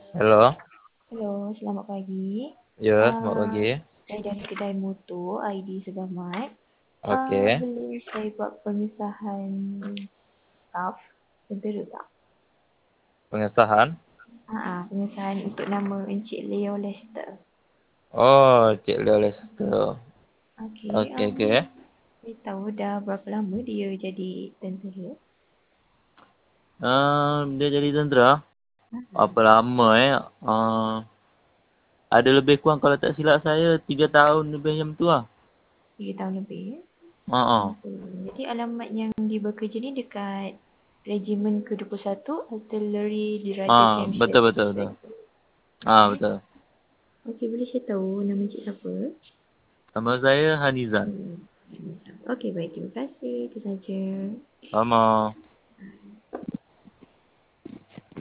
Halo, Hello, selamat pagi. ya, selamat Uh, pagi. saya dari kedai motor ID Sebelah Mat. Oke, Boleh saya buat pengesahan staff tentera tak? pengesahan. Pengesahan untuk nama Encik Leo Lester. Oh, Cik Leo Lester. Okey, Oke, oke. saya tahu dah berapa lama dia jadi tentera. Dia jadi tentera. Apa lama Uh, ada lebih kurang kalau tak silap saya 3 tahun lebih macam tu lah. 3 tahun lebih. Uh, Okey. Jadi alamat yang dia bekerja ni dekat Regimen ke-21 Artillery di Raja James betul, betul, betul. Stratford. Okey. Betul. Okey, boleh saya tahu nama encik siapa? Nama saya Hanizan. Okey, baik. Terima kasih. Itu saja. Sama.